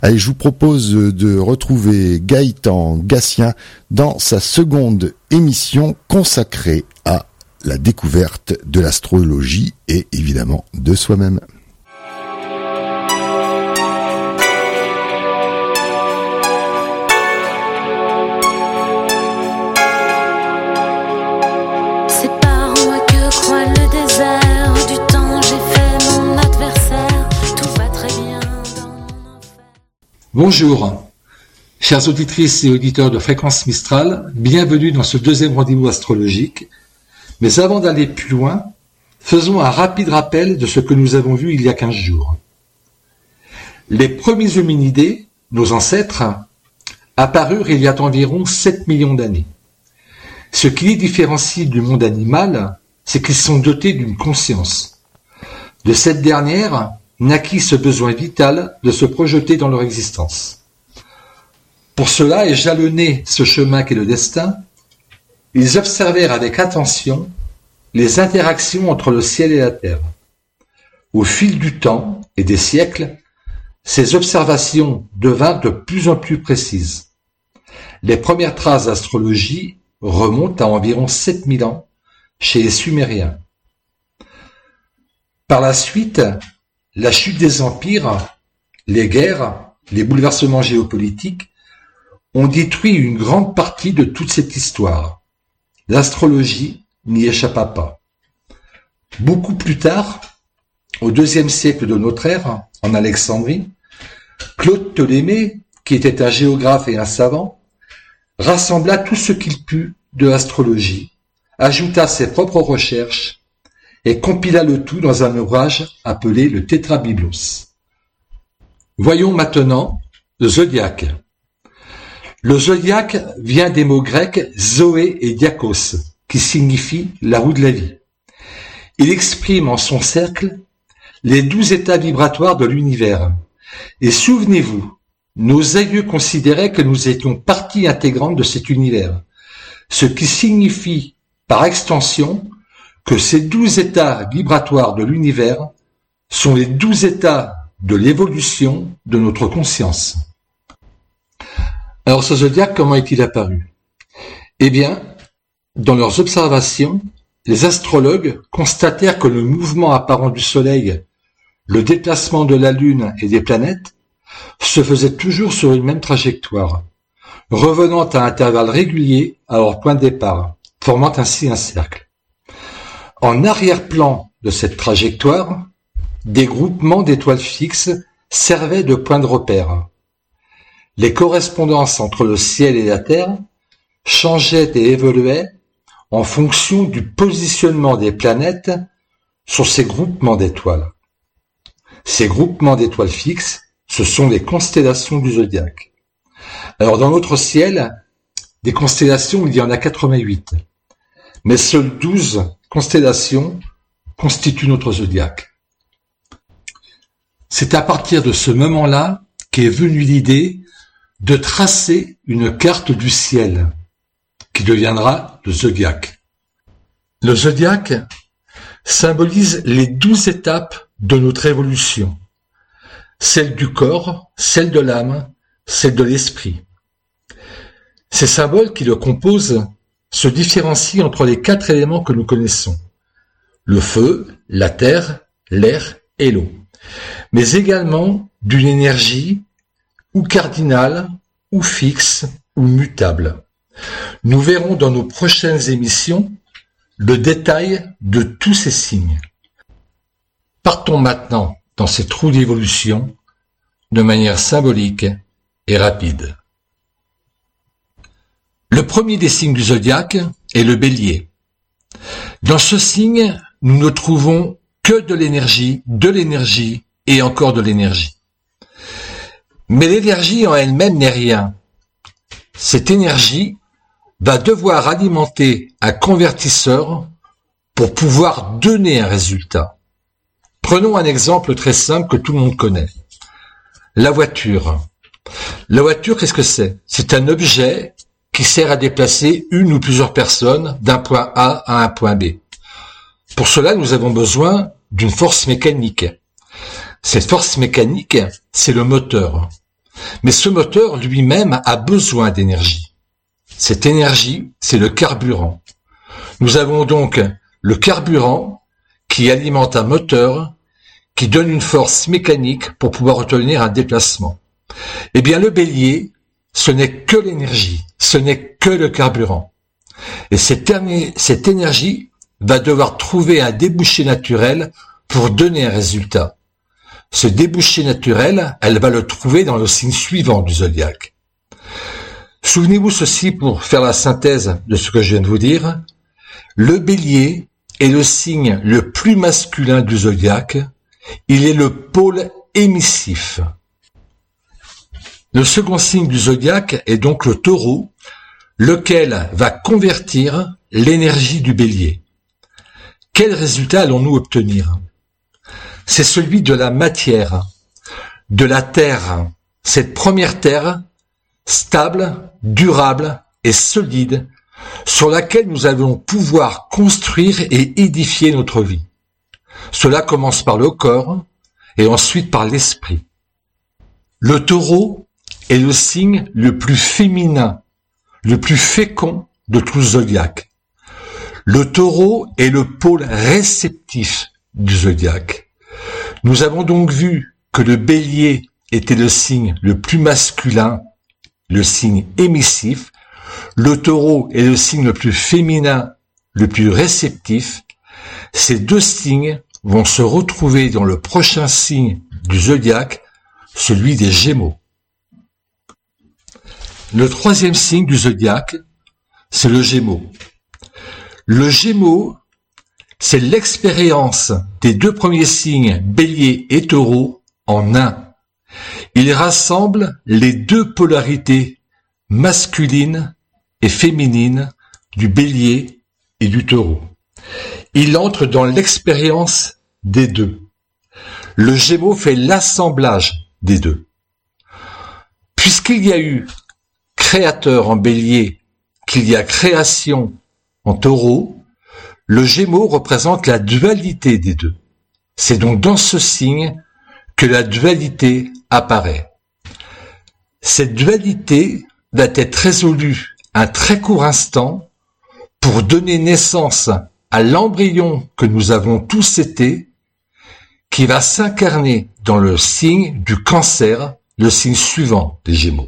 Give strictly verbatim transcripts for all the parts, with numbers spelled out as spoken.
Allez, je vous propose de retrouver Gaëtan Gatien dans sa seconde émission consacrée à la découverte de l'astrologie et évidemment de soi-même. Bonjour, chères auditrices et auditeurs de Fréquence Mistral, bienvenue dans ce deuxième rendez-vous astrologique. Mais avant d'aller plus loin, faisons un rapide rappel de ce que nous avons vu il y a quinze jours. Les premiers hominidés, nos ancêtres, apparurent il y a environ sept millions d'années. Ce qui les différencie du monde animal, c'est qu'ils sont dotés d'une conscience. De cette dernière, naquit ce besoin vital de se projeter dans leur existence. Pour cela, et jalonner ce chemin qu'est le destin, ils observèrent avec attention les interactions entre le ciel et la terre. Au fil du temps et des siècles, ces observations devinrent de plus en plus précises. Les premières traces d'astrologie remontent à environ sept mille ans chez les Sumériens. Par la suite, la chute des empires, les guerres, les bouleversements géopolitiques ont détruit une grande partie de toute cette histoire. L'astrologie n'y échappa pas. Beaucoup plus tard, au deuxième siècle de notre ère, en Alexandrie, Claude Ptolémée, qui était un géographe et un savant, rassembla tout ce qu'il put de l'astrologie, ajouta ses propres recherches et compila le tout dans un ouvrage appelé le Tétrabiblos. Voyons maintenant le zodiaque. Le zodiaque vient des mots grecs Zoé et Diakos, qui signifient la roue de la vie. Il exprime en son cercle les douze états vibratoires de l'univers. Et souvenez-vous, nos aïeux considéraient que nous étions partie intégrante de cet univers, ce qui signifie, par extension, que ces douze états vibratoires de l'univers sont les douze états de l'évolution de notre conscience. Alors ce zodiaque, comment est-il apparu? Eh bien, dans leurs observations, les astrologues constatèrent que le mouvement apparent du Soleil, le déplacement de la Lune et des planètes se faisait toujours sur une même trajectoire, revenant à intervalles réguliers à leur point de départ, formant ainsi un cercle. En arrière-plan de cette trajectoire, des groupements d'étoiles fixes servaient de points de repère. Les correspondances entre le ciel et la terre changeaient et évoluaient en fonction du positionnement des planètes sur ces groupements d'étoiles. Ces groupements d'étoiles fixes, ce sont les constellations du zodiaque. Alors dans notre ciel, des constellations, il y en a quatre-vingt-huit, mais seules douze constellations constituent notre zodiaque. C'est à partir de ce moment-là qu'est venue l'idée de tracer une carte du ciel qui deviendra le zodiaque. Le zodiaque symbolise les douze étapes de notre évolution, celle du corps, celle de l'âme, celle de l'esprit. Ces symboles qui le composent se différencient entre les quatre éléments que nous connaissons, le feu, la terre, l'air et l'eau, mais également d'une énergie ou cardinale, ou fixe, ou mutable. Nous verrons dans nos prochaines émissions le détail de tous ces signes. Partons maintenant dans ces trous d'évolution de manière symbolique et rapide. Le premier des signes du zodiaque est le Bélier. Dans ce signe, nous ne trouvons que de l'énergie, de l'énergie et encore de l'énergie. Mais l'énergie en elle-même n'est rien. Cette énergie va devoir alimenter un convertisseur pour pouvoir donner un résultat. Prenons un exemple très simple que tout le monde connaît. La voiture. La voiture, qu'est-ce que c'est? C'est un objet qui sert à déplacer une ou plusieurs personnes d'un point A à un point B. Pour cela, nous avons besoin d'une force mécanique. Cette force mécanique, c'est le moteur. Mais ce moteur lui-même a besoin d'énergie. Cette énergie, c'est le carburant. Nous avons donc le carburant qui alimente un moteur, qui donne une force mécanique pour pouvoir retenir un déplacement. Eh bien, le bélier, ce n'est que l'énergie, ce n'est que le carburant. Et cette, cette énergie va devoir trouver un débouché naturel pour donner un résultat. Ce débouché naturel, elle va le trouver dans le signe suivant du zodiaque. Souvenez-vous ceci pour faire la synthèse de ce que je viens de vous dire. Le bélier est le signe le plus masculin du zodiaque. Il est le pôle émissif. Le second signe du zodiaque est donc le taureau, lequel va convertir l'énergie du bélier. Quel résultat allons-nous obtenir? C'est celui de la matière, de la terre, cette première terre stable, durable et solide, sur laquelle nous allons pouvoir construire et édifier notre vie. Cela commence par le corps et ensuite par l'esprit. Le taureau est le signe le plus féminin, le plus fécond de tout le zodiaque. Le taureau est le pôle réceptif du zodiaque. Nous avons donc vu que le bélier était le signe le plus masculin, le signe émissif. Le taureau est le signe le plus féminin, le plus réceptif. Ces deux signes vont se retrouver dans le prochain signe du zodiaque, celui des Gémeaux. Le troisième signe du zodiaque, c'est le Gémeaux. Le Gémeaux, c'est l'expérience des deux premiers signes, Bélier et Taureau, en un. Il rassemble les deux polarités masculines et féminines du Bélier et du Taureau. Il entre dans l'expérience des deux. Le Gémeaux fait l'assemblage des deux. Puisqu'il y a eu créateur en Bélier, qu'il y a création en Taureau, le Gémeaux représente la dualité des deux. C'est donc dans ce signe que la dualité apparaît. Cette dualité va être résolue un très court instant pour donner naissance à l'embryon que nous avons tous été, qui va s'incarner dans le signe du Cancer, le signe suivant des Gémeaux.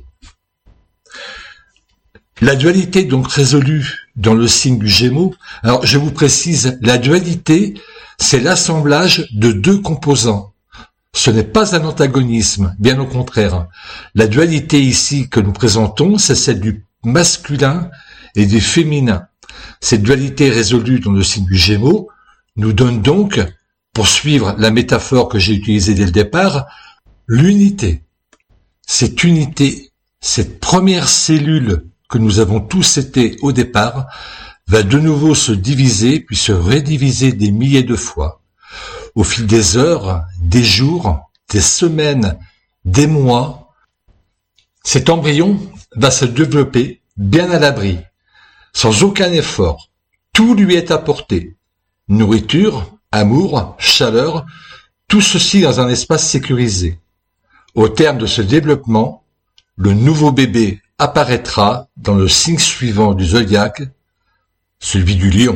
La dualité donc résolue dans le signe du Gémeaux, alors je vous précise, la dualité, c'est l'assemblage de deux composants. Ce n'est pas un antagonisme, bien au contraire. La dualité ici que nous présentons, c'est celle du masculin et du féminin. Cette dualité résolue dans le signe du Gémeaux nous donne donc, pour suivre la métaphore que j'ai utilisée dès le départ, l'unité. Cette unité, cette première cellule que nous avons tous été au départ, va de nouveau se diviser, puis se rediviser des milliers de fois. Au fil des heures, des jours, des semaines, des mois, cet embryon va se développer bien à l'abri, sans aucun effort. Tout lui est apporté. Nourriture, amour, chaleur, tout ceci dans un espace sécurisé. Au terme de ce développement, le nouveau bébé apparaîtra dans le signe suivant du zodiaque, celui du lion.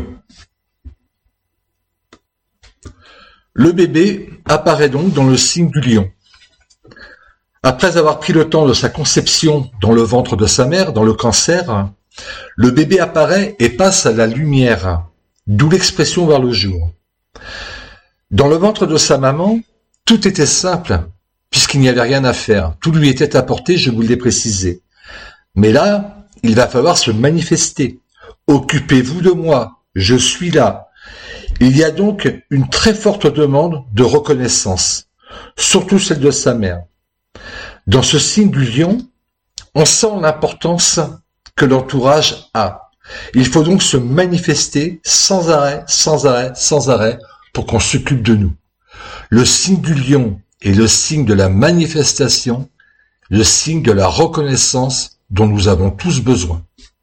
Le bébé apparaît donc dans le signe du lion. Après avoir pris le temps de sa conception dans le ventre de sa mère, dans le Cancer, le bébé apparaît et passe à la lumière, d'où l'expression voir le jour. Dans le ventre de sa maman, tout était simple, puisqu'il n'y avait rien à faire. Tout lui était apporté, je vous l'ai précisé. Mais là, il va falloir se manifester. Occupez-vous de moi, je suis là. Il y a donc une très forte demande de reconnaissance, surtout celle de sa mère. Dans ce signe du lion, on sent l'importance que l'entourage a. Il faut donc se manifester sans arrêt, sans arrêt, sans arrêt, pour qu'on s'occupe de nous. Le signe du lion est le signe de la manifestation, le signe de la reconnaissance dont nous avons tous besoin.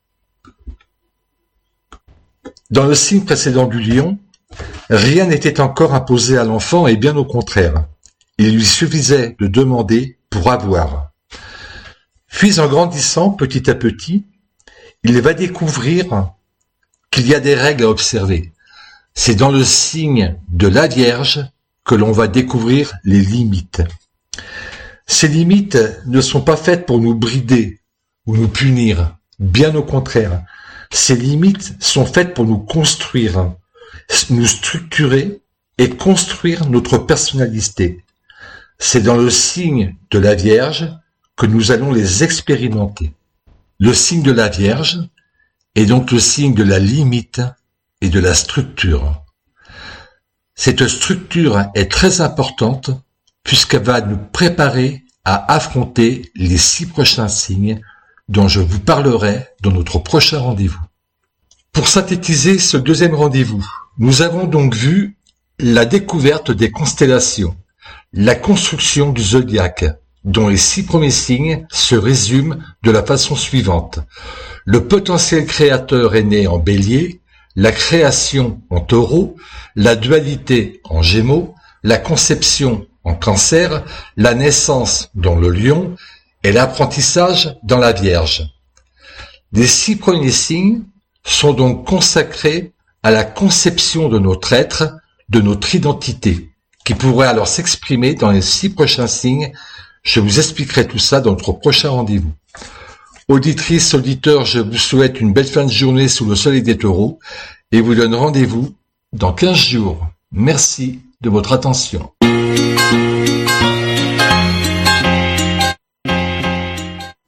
Dans le signe précédent du lion, rien n'était encore imposé à l'enfant et bien au contraire. Il lui suffisait de demander pour avoir. Puis en grandissant petit à petit, il va découvrir qu'il y a des règles à observer. C'est dans le signe de la Vierge que l'on va découvrir les limites. Ces limites ne sont pas faites pour nous brider ou nous punir, bien au contraire. Ces limites sont faites pour nous construire, nous structurer et construire notre personnalité. C'est dans le signe de la Vierge que nous allons les expérimenter. Le signe de la Vierge est donc le signe de la limite et de la structure. Cette structure est très importante puisqu'elle va nous préparer à affronter les six prochains signes dont je vous parlerai dans notre prochain rendez-vous. Pour synthétiser ce deuxième rendez-vous, nous avons donc vu la découverte des constellations, la construction du zodiaque, dont les six premiers signes se résument de la façon suivante. Le potentiel créateur est né en Bélier, la création en Taureau, la dualité en Gémeaux, la conception en Cancer, la naissance dans le Lion et l'apprentissage dans la Vierge. Les six premiers signes sont donc consacrés à la conception de notre être, de notre identité, qui pourrait alors s'exprimer dans les six prochains signes. Je vous expliquerai tout ça dans notre prochain rendez-vous. Auditrices, auditeurs, je vous souhaite une belle fin de journée sous le soleil des Taureaux et vous donne rendez-vous dans quinze jours. Merci de votre attention.